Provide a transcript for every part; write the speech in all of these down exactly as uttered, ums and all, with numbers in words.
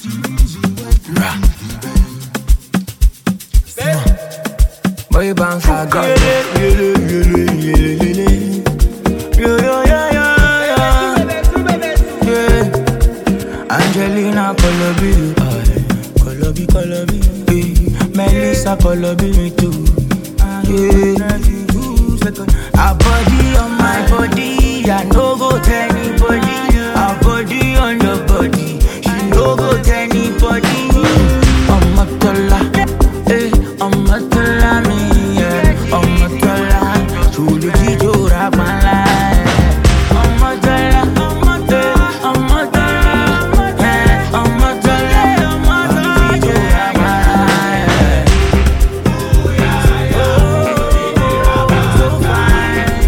Boy bounce a gun. Angelina Colobi, Colobi, Colobi, Melissa Colobi, me too. Yeah. A body on my body, I no go tell anybody. A body on your body, she no go tell anybody. I'm a tola, eh, I'm a tola me, yeah. I'm a tola, so you keep your rap my life. I'm a tola, eh, I'm a tola, yeah. I'm a tola, I'm a tola, you rap my life. So fine.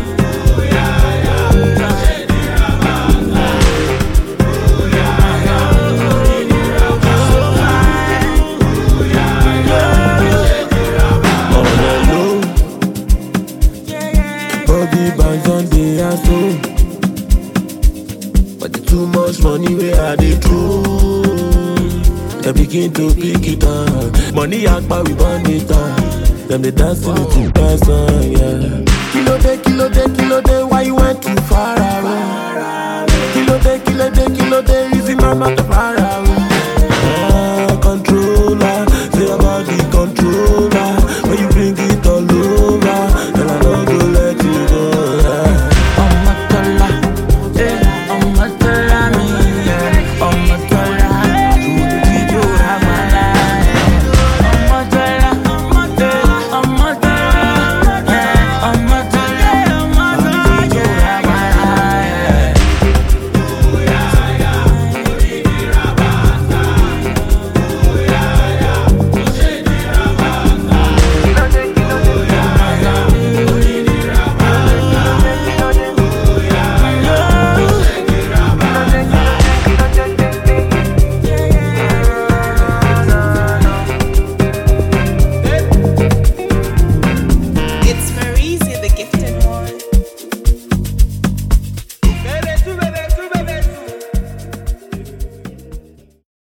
Bobby bands on the asshole, but the too much money where I dey throw. They begin to pick it up. Money out, but we burn it up. Them they dance to the two person, yeah. Kilo day, kilo day, kilo day. Why you went too far away? Kilo day, kilo